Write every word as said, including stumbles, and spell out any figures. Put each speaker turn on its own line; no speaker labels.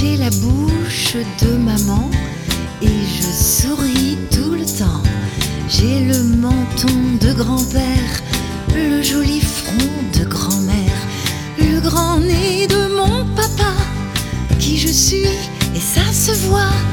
J'ai la bouche de maman et je souris tout le temps. J'ai le menton de grand-père, le joli front de grand-mère, le grand nez de mon papa, qui je suis et ça se voit.